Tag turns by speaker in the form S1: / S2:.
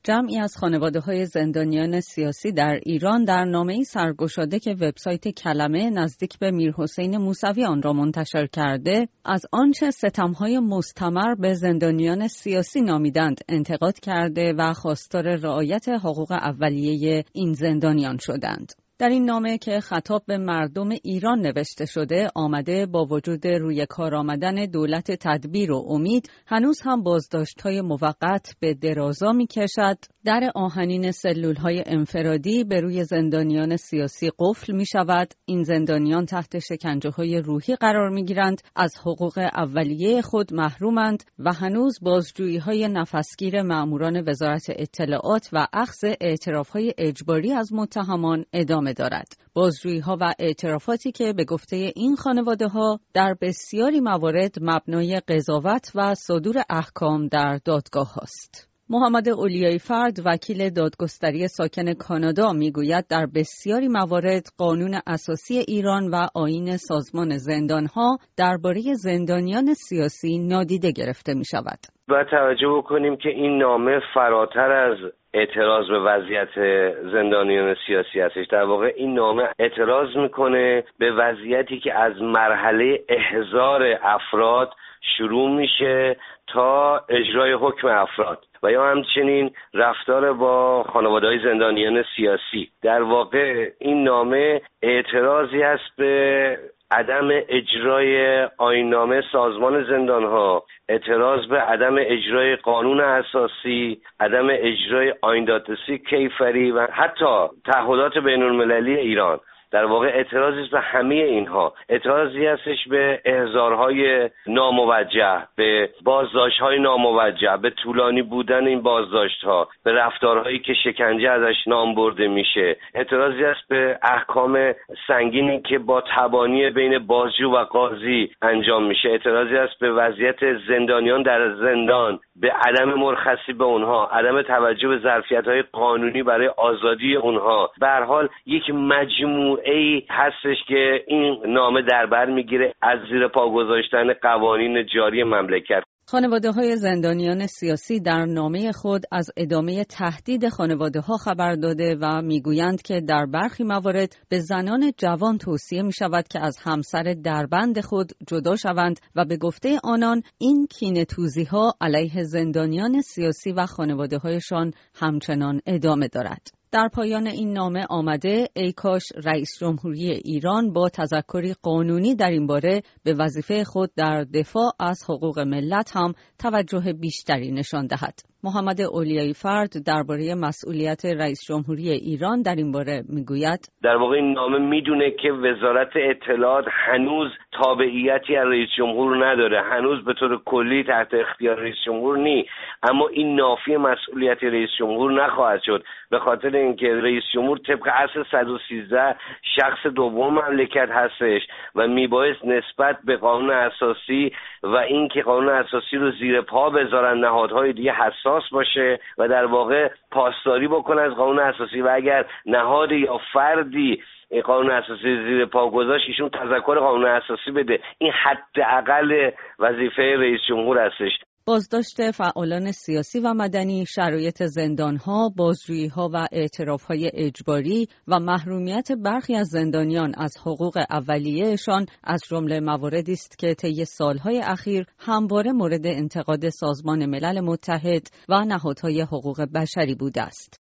S1: جمعی از خانواده‌های زندانیان سیاسی در ایران در نامه‌ای سرگشاده که وبسایت کلمه نزدیک به میرحسین موسوی آن را منتشر کرده، از آنچه ستم‌های مستمر به زندانیان سیاسی نامیدند انتقاد کرده و خواستار رعایت حقوق اولیه این زندانیان شدند. در این نامه که خطاب به مردم ایران نوشته شده آمده با وجود روی کار آمدن دولت تدبیر و امید هنوز هم بازداشت‌های موقت به درازا می‌کشد، در آهنین سلول‌های انفرادی به روی زندانیان سیاسی قفل می‌شود، این زندانیان تحت شکنجه‌های روحی قرار می‌گیرند، از حقوق اولیه خود محرومند و هنوز بازجویی‌های نفسگیر مأموران وزارت اطلاعات و اخذ اعتراف‌های اجباری از متهمان ادامه دارد. بازجویی‌ها و اعترافاتی که به گفته این خانواده‌ها در بسیاری موارد مبنای قضاوت و صدور احکام در دادگاه است. محمد اولیایی فرد وکیل دادگستری ساکن کانادا میگوید در بسیاری موارد قانون اساسی ایران و آیین سازمان زندان‌ها درباره زندانیان سیاسی نادیده گرفته می‌شود.
S2: باید توجه بکنیم که این نامه فراتر از اعتراض به وضعیت زندانیان سیاسی هستش. در واقع این نامه اعتراض میکنه به وضعیتی که از مرحله احضار افراد شروع میشه تا اجرای حکم افراد و یا همچنین رفتار با خانواده‌های زندانیان سیاسی. در واقع این نامه اعتراضی است به عدم اجرای آیین‌نامه سازمان زندان‌ها، اعتراض به عدم اجرای قانون اساسی، عدم اجرای آیین دادرسی کیفری و حتی تعهدات بین‌المللی ایران. در واقع اعتراضی است به همه اینها. اعتراضی هستش به احضارهای ناموجه، به بازداشت‌های ناموجه، به طولانی بودن این بازداشت‌ها، به رفتارهایی که شکنجه ازش نام برده میشه. اعتراضی است به احکام سنگینی که با تبانی بین بازجو و قاضی انجام میشه. اعتراضی است به وضعیت زندانیان در زندان، به عدم مرخصی به اونها، عدم توجه به ظرفیت‌های قانونی برای آزادی اونها. به هر حال یک مجموعه ای هستش که این نامه در بر میگیره از زیر پا گذاشتن قوانین جاری مملکت.
S1: خانواده‌های زندانیان سیاسی در نامه خود از ادامه تهدید خانواده‌ها خبر داده و میگویند که در برخی موارد به زنان جوان توصیه می‌شود که از همسر دربند خود جدا شوند و به گفته آنان این کینه‌توزی‌ها علیه زندانیان سیاسی و خانواده‌هایشان همچنان ادامه دارد. در پایان این نامه آمده ای کاش رئیس جمهوری ایران با تذکری قانونی در این باره به وظیفه خود در دفاع از حقوق ملت هم توجه بیشتری نشان دهد. محمد اولیایی فرد درباره مسئولیت رئیس جمهوری ایران در این باره میگوید
S2: در واقع این نامه میدونه که وزارت اطلاعات هنوز تابعیتی از رئیس جمهور نداره، هنوز به طور کلی تحت اختیار رئیس جمهور نی، اما این نافی مسئولیت رئیس جمهور نخواهد شد به خاطر اینکه رئیس جمهور طبق اصل 113 شخص دوم مملکت هستش و میبایست نسبت به قانون اساسی و اینکه قانون اساسی رو زیر پا بذارن نهادهای دیگه حساس باشه و در واقع پاسداری بکنه از قانون اساسی و اگر نهاد یا فردی قانون اساسی زیر پا گذاشت ایشون تذکر قانون اساسی بده. این حداقل وظیفه رئیس جمهور هستش.
S1: بازداشت فعالان سیاسی و مدنی، شرایط زندانها، بازجویی‌ها و اعتراف‌های اجباری و محرومیت برخی از زندانیان از حقوق اولیه‌شان از جمله مواردی است که طی سالهای اخیر همواره مورد انتقاد سازمان ملل متحد و نهادهای حقوق بشری بوده است.